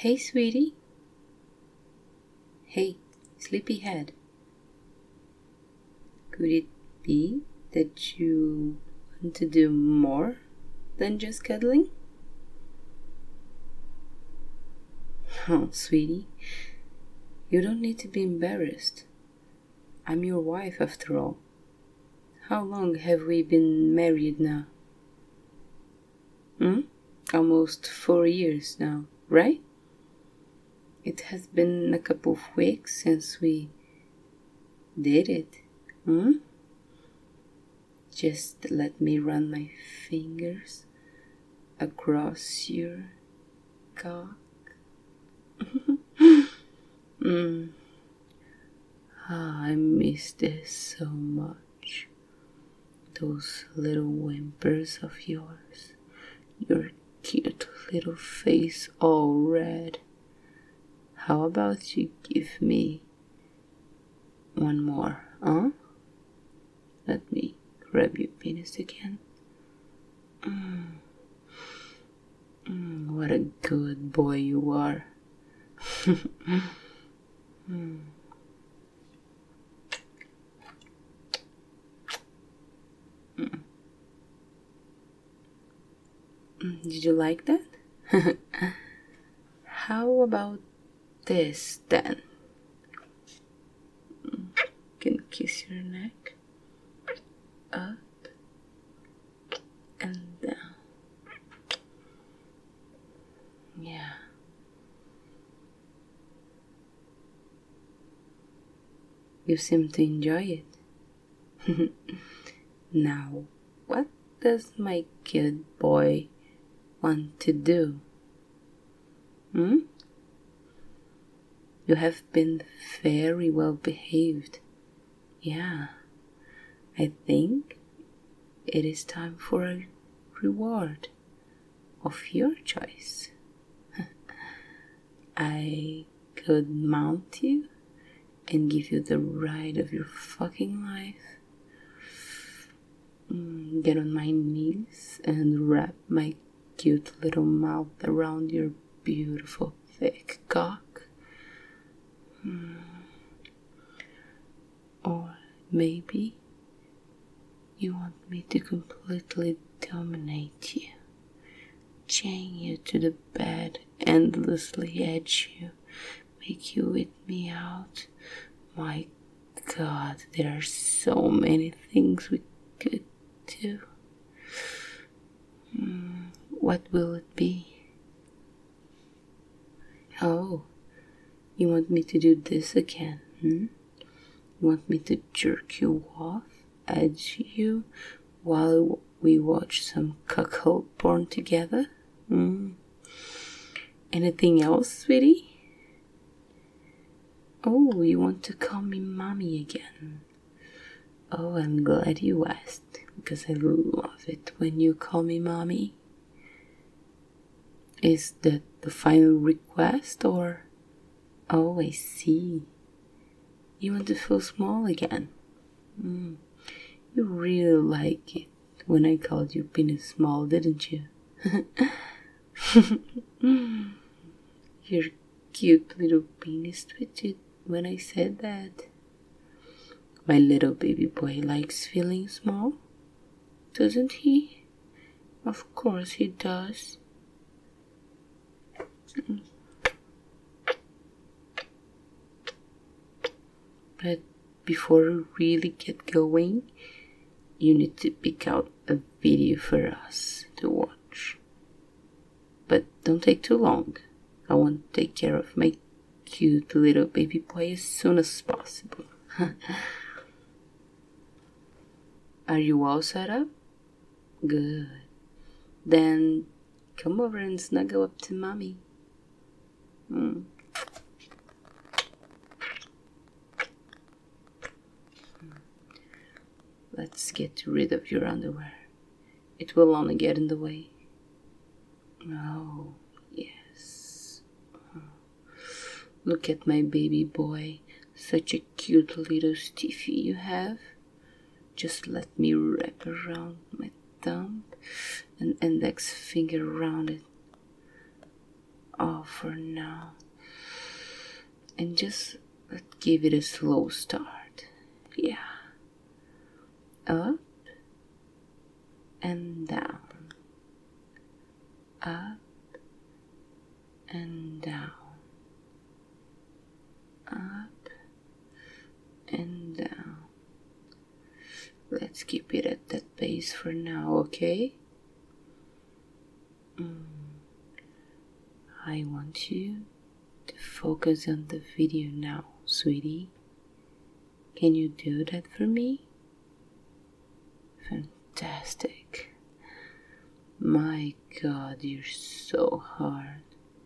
Hey, sweetie. Hey, sleepyhead. Could it be that you want to do more than just cuddling? Oh, sweetie, you don't need to be embarrassed. I'm your wife after all. How long have we been married now? Almost 4 years now, right? It has been a couple of weeks since we did it. Just let me run my fingers across your cock. I miss this so much. Those little whimpers of yours. Your cute little face all red. How about you give me one more, huh? Let me grab your penis again. What a good boy you are. Did you like that? How about this then? Can kiss your neck up and down. Yeah. You seem to enjoy it. Now, what does my cute boy want to do? You have been very well behaved. Yeah, I think it is time for a reward of your choice. I could mount you and give you the ride of your fucking life. Get on my knees and wrap my cute little mouth around your beautiful thick cock. Or maybe you want me to completely dominate you, chain you to the bed, endlessly edge you, make you eat me out. My God, there are so many things we could do. What will it be? Oh, you want me to do this again, You want me to jerk you off, edge you, while we watch some cuckold porn together? Anything else, sweetie? Oh, you want to call me mommy again? Oh, I'm glad you asked, because I love it when you call me mommy. Is that the final request, or... Oh, I see. You want to feel small again? You really like it when I called you penis small, didn't you? Your cute little penis twitched when I said that. My little baby boy likes feeling small, doesn't he? Of course he does. But before we really get going, you need to pick out a video for us to watch. But don't take too long. I want to take care of my cute little baby boy as soon as possible. Are you all set up? Good. Then come over and snuggle up to mommy. Let's get rid of your underwear. It will only get in the way. Oh, yes. Look at my baby boy. Such a cute little stiffy you have. Just let me wrap around my thumb and index finger around it. off for now. And just let's give it a slow start. Yeah. Up and down. Up and down. Up and down. Let's keep it at that pace for now, okay? I want you to focus on the video now, sweetie. Can you do that for me? Fantastic. My God, you're so hard.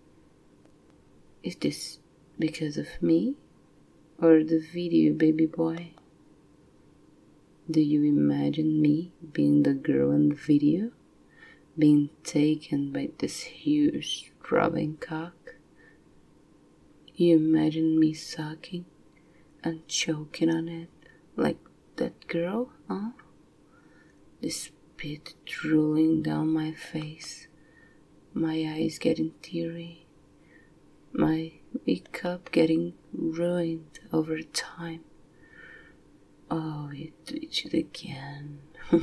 Is this because of me or the video, baby boy? Do you imagine me being the girl in the video, being taken by this huge throbbing cock? You imagine me sucking and choking on it like that girl, huh? The spit drooling down my face, my eyes getting teary, my makeup getting ruined over time. Oh, you twitch it again.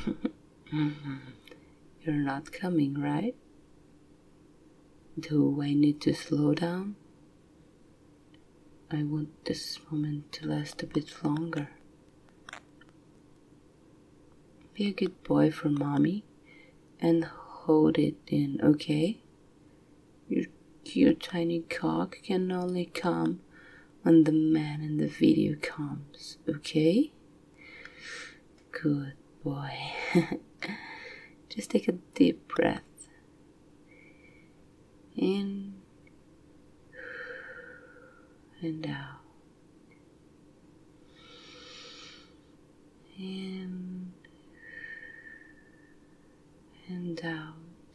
You're not coming, right? Do I need to slow down? I want this moment to last a bit longer. Be a good boy for mommy and hold it in, okay? Your cute tiny cock can only come when the man in the video comes, okay? Good boy. Just take a deep breath. In and out. In and out.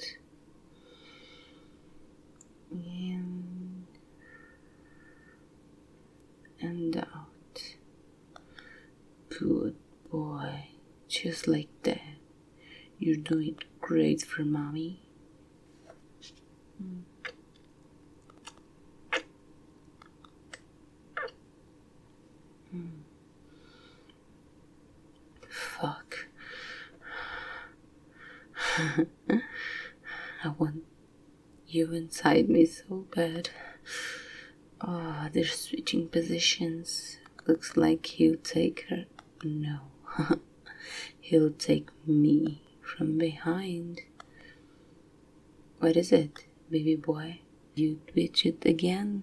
In and out. Good boy. Just like that. You're doing great for mommy. Fuck. I want you inside me so bad. Oh, they're switching positions. Looks like he'll take her. No. He'll take me from behind. What is it, baby boy? You twitch it again?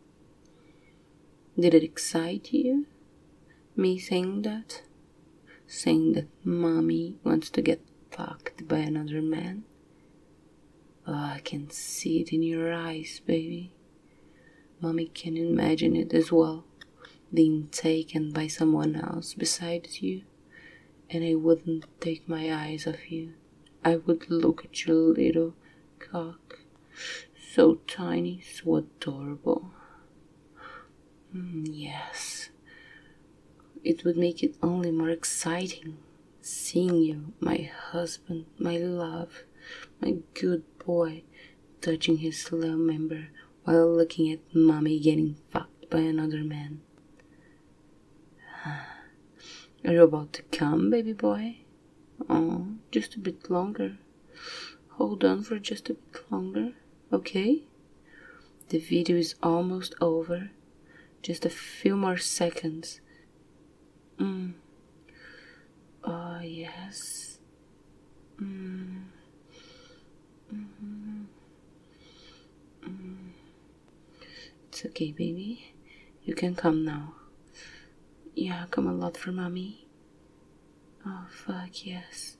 Did it excite you? Me saying that? Saying that mommy wants to get fucked by another man? Oh, I can see it in your eyes, baby. Mommy can imagine it as well, being taken by someone else besides you. And I wouldn't take my eyes off you. I would look at your little cock. So tiny, so adorable. Yes. It would make it only more exciting. Seeing you, my husband, my love, my good boy, touching his low member while looking at mommy getting fucked by another man. Are you about to come, baby boy? Oh, just a bit longer. Hold on for just a bit longer, okay? The video is almost over. Just a few more seconds. Oh, yes. It's okay, baby. You can come now. Yeah, come a lot for mommy. Oh, fuck, yes.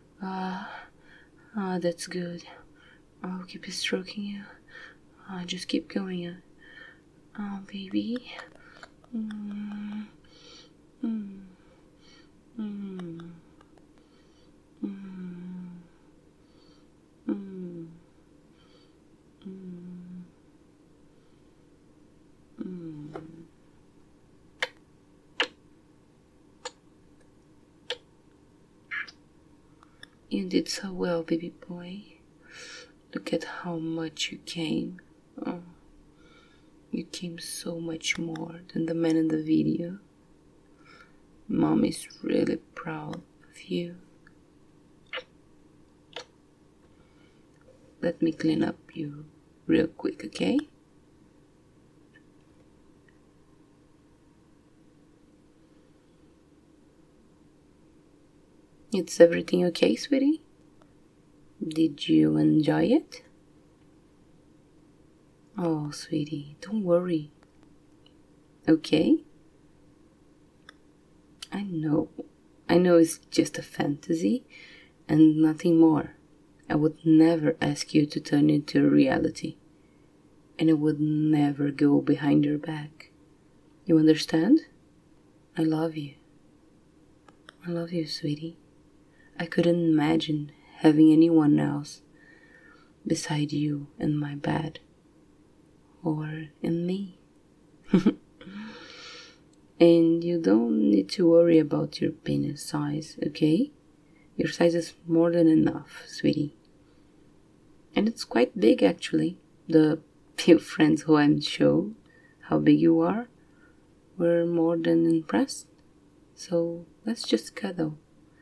That's good. I'll keep stroking you. Just keep going. Oh, baby. You did so well, baby boy. Look at how much you came. Oh, you came so much more than the man in the video. Mom is really proud of you. Let me clean up you real quick, okay? Is everything okay, sweetie? Did you enjoy it? Oh, sweetie, don't worry. Okay? I know it's just a fantasy and nothing more. I would never ask you to turn into a reality. And I would never go behind your back. You understand? I love you. I love you, sweetie. I couldn't imagine having anyone else beside you in my bed. Or in me. And you don't need to worry about your penis size, okay? Your size is more than enough, sweetie. And it's quite big, actually. The few friends who I'm showed how big you are were more than impressed. So let's just cuddle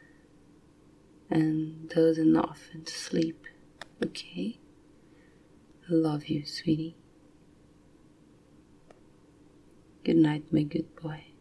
and doze off and sleep, okay? I love you, sweetie. Good night, my good boy.